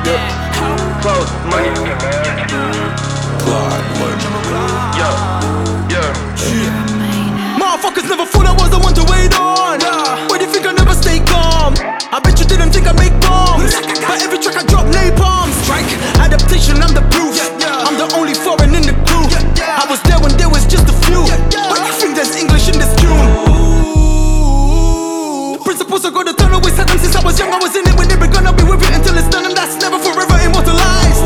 Close money. Motherfuckers never thought I was the one to wait on. Why do you think I never stay calm? I bet you didn't think I make bombs, but every track I drop napalm. Strike, adaptation, I'm the proof. I'm the only foreign in the crew. I was there when there was just a few. Why do you think there's English in this tune? Principles are gonna turn away Saddam. Since I was young I was in it, when they were gonna be with it until it's done, and that's never forever immortalized.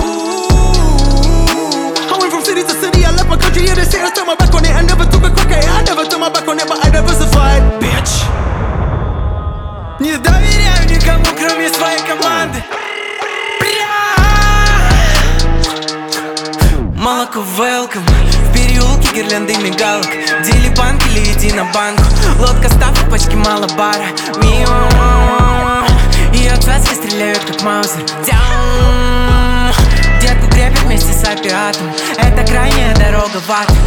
I went from city to city, I left my country, yeah they say I turned my back on it. I never took a crack at it, I never turned my back on it, but I diversified, bitch. Не доверяю никому, кроме своей команды. Молоко welcome. В переулке гирлянды мигалок. Дели банк или иди на банку. Лодка ставка, пачки мало бара. И от связки стреляют как маузер. Детку крепят вместе с опиатом. Это крайняя дорога в ад.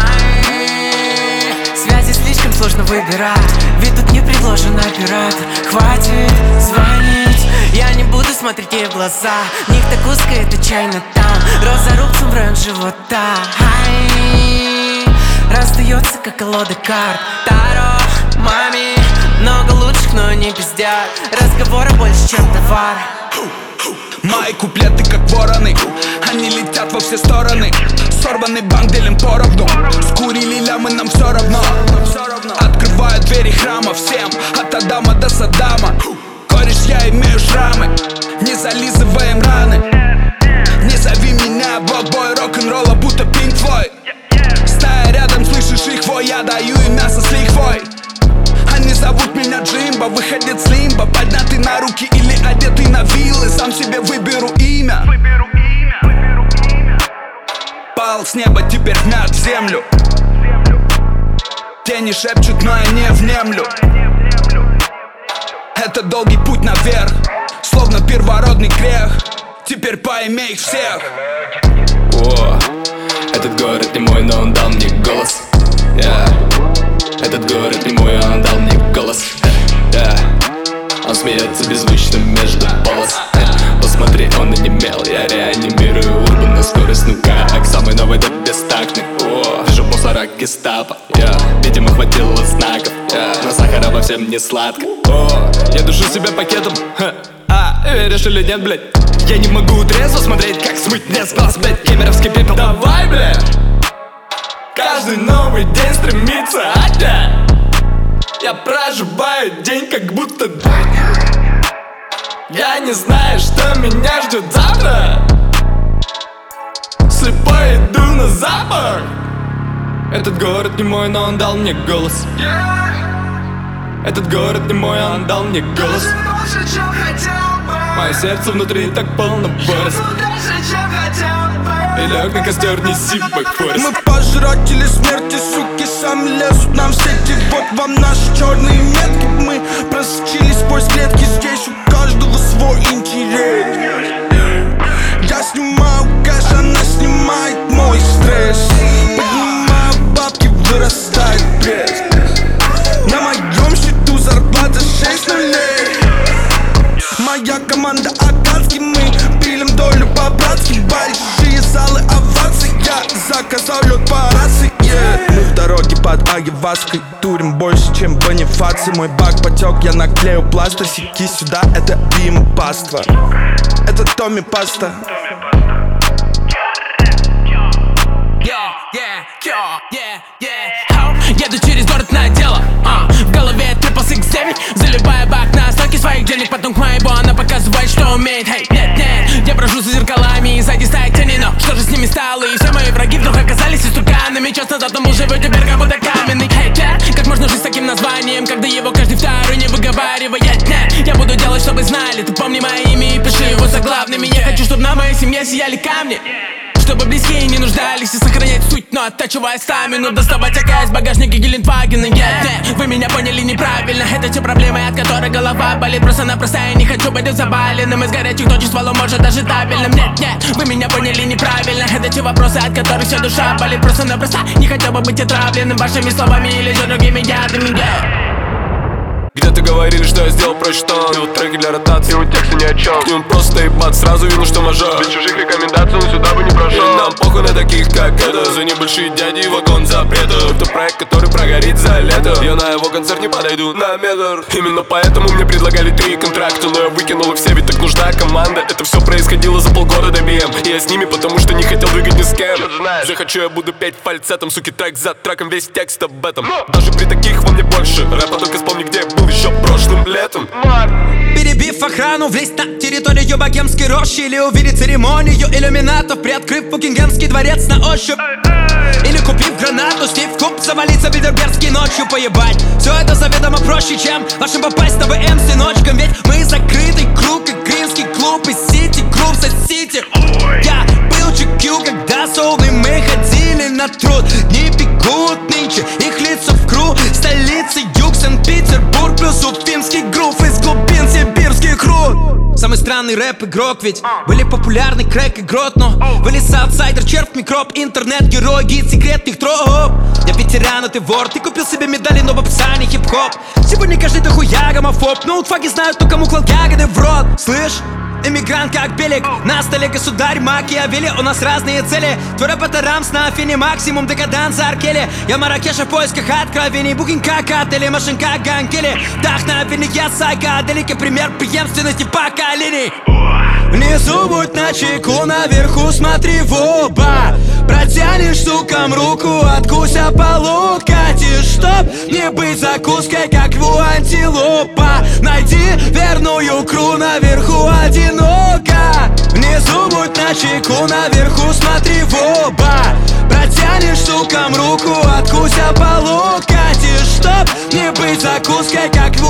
Связи слишком сложно выбирать, ведь тут не предложен оператор. Хватит звонить, я не буду смотреть ей в глаза. Ник так узко, это чайно там. Роза рубцем в район живота. Раздается, как колода карт. Таро, маме, много лучших, но не пиздят. Разговора больше, чем товар. Мои куплеты как вороны, они летят во все стороны. Сорванный банк делим поровну. Скурили лямы, нам все равно. Открываю двери храма всем, от Адама до Саддама. Кореш, я имею шрамы, не зализываем раны. Не зови меня блокбой рок-н-ролла, будто Pink Floyd. Стая рядом, слышишь их вой, я даю им мясо с лихвой. Они зовут меня Джимбо, выходит с лимба. Поднятый на руки или одетый на виллы. Сам себе выберу имя. Пал с неба теперь вмят в землю. Тени шепчут, но я не внемлю. Это долгий путь наверх, словно первородный грех. Теперь поимей их всех. О, этот город не мой, но он дал мне голос. Этот город не мой, он дал мне голос. Он смеется беззвучно между полос. Посмотри, он онемел, я реанимирую урбан на скорость нука. К самой новой до бестактных. Вижу мусора гестапо. Видимо, хватило знаков. Но сахара во всем не сладко. Я душу себя пакетом. Веришь или нет, блядь? Я не могу трезво смотреть, как смыть мне с глаз, блядь. Кемеровский пепел, давай, блядь. Каждый новый день стремится опять. Я проживаю день, как будто я не знаю, что меня ждет завтра. Слепой иду на запах. Этот город не мой, но он дал мне голос. Этот город не мой, он дал мне голос. Мое сердце внутри так полно борис. И лег на костер, неси бэкфорест. Мы пожиратели смерти, суки, сами лезут нам в сети. Вот вам наши черные метки. Мы просочились сквозь клетки. Здесь у каждого свой интерес. Я снимаю кэш, она снимает мой стресс. Поднимаю бабки, вырастает пресс. На моем счету зарплата 6 нулей. Моя команда Акацки, мы пилим долю по-братски. Большие залы оваций, я заказал лед по рации. Мы в дороге под Агиваской, турим больше, чем Бонифаций. Мой бак потек, я наклею пластырь. Сики сюда, это бим-паства. Это Томми Паста. Еду через город на дело, в голове 669. Заливая бак на остатки своих денег. Потом к моему она показывает, что умеет. Hey, нет, я брожу за зеркалами, и сзади стоят тени. Но что же с ними стало? И все мои враги вдруг оказались истуканами. Час назад он был живой, теперь как будто каменный. Hey, как можно жить с таким названием, когда его каждый второй не выговаривает? Нет, я буду делать, чтобы знали. Ты помни мое имя и пиши его заглавными. Я хочу, чтобы на моей семье сияли камни, чтобы близкие не нуждались и сохранять суть, но оттачивая стамину. Доставать АК из багажника Гелендвагена. Вы меня поняли неправильно. Это те проблемы, от которых голова болит. Просто-напросто я не хочу быть заваленным. Из горячих точек стволом может даже табельным. Нет, вы меня поняли неправильно. Это те вопросы, от которых вся душа болит. Просто-напросто не хотел бы быть отравленным вашими словами или же другими ядами. Где-то говорит говорили, что я сделал проще тон. И вот треки для ротации, и вот тексты ни о чем. К ним просто ебать, сразу видно, что мажор. Без чужих рекомендаций он сюда бы не прошел. И нам похуй на таких, как это. За небольшие дяди вагон запретов. Это проект, который прогорит за лето. Я на его концерт не подойду на метр. Именно поэтому мне предлагали 3 контракта, но я выкинул их все, ведь так нужна команда. Это все происходило за полгода до BM. И я с ними, потому что не хотел двигать ни с кем. Захочу, я буду петь фальцетом, суки, трек за треком, весь текст об этом. Даже при таких во мне больше рэпа, только вспомни, где я был еще прошлым летом. Перебив охрану, влезть на территорию богемской рощи или увидеть церемонию иллюминатов, приоткрыв Букингемский дворец на ощупь. Или купив гранату, слив в куб, завалиться в Бильдербергский ночью поебать. Все это заведомо проще, чем вашим попасть на ВМ с сыночком. Ведь мы закрытый круг, как гринский клуб из Сити Групп за Сити. Я был GQ, когда соулы мы ходили на труд. Дни бегут нынче, их лица в круг. Столица юг, Санкт-Петербург, плюс уфимский грув из глубин сибирских руд. Самый странный рэп-игрок, ведь были популярны крэк и грот, но были саутсайдер, червь, микроб, интернет-герой, гид секретных троп. Я ветеран, а ты вор, ты купил себе медали, но в описании хип-хоп. Сегодня каждый дохуя гомофоб, ноутфаги знают, кто кому клал ягоды в рот. Слышь? Эмигрант как Белик, на столе государь Макиавелли. У нас разные цели, твой рэп это рамс на афине, максимум декаданс Аркели. Я в Маракеше в поисках откровений, букинг как отели, машин как Гангели. Вдохновенный я сайкаделики, пример преемственности поколений. Внизу будь начеку, наверху смотри в оба. Протянешь, сукам, руку, откуся полу, катишь, чтоб не быть закуской, как у антилопа. Найди верную икру, наверху одиноко. Внизу будь начеку, наверху смотри в оба. Протянешь, сукам, руку, откуся полу, катишь, чтоб не быть закуской, как